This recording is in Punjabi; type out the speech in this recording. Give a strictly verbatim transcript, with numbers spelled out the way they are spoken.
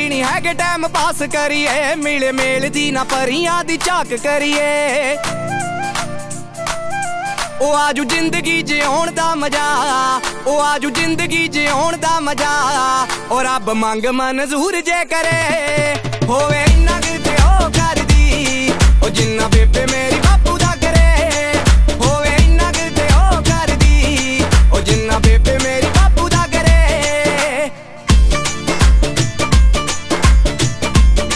ਜ਼ਿੰਦਗੀ ਨਹੀਂ ਹੈਗੇ ਟਾਈਮ ਪਾਸ ਕਰੀਏ, ਮਿਲੇ ਮੇਲ ਦੀ ਨਾ ਪਰੀਆਂ ਦੀ ਝਾਕ ਕਰੀਏ। ਉਹ ਆਜੂ ਜ਼ਿੰਦਗੀ ਜਿਉਣ ਦਾ ਮਜ਼ਾ, ਉਹ ਆਜੂ ਜ਼ਿੰਦਗੀ ਜਿਉਣ ਦਾ ਮਜ਼ਾ। ਉਹ ਰੱਬ ਮੰਗ ਮਨਜ਼ੂਰ ਜੇ ਕਰੇ, ਹੋਵੇ ਇੰਨਾ ਕਿ ਤੇ ਉਹ ਕਰਦੀ, ਉਹ ਜਿੰਨਾ ਬੇਬੇ ਮੇਰੀ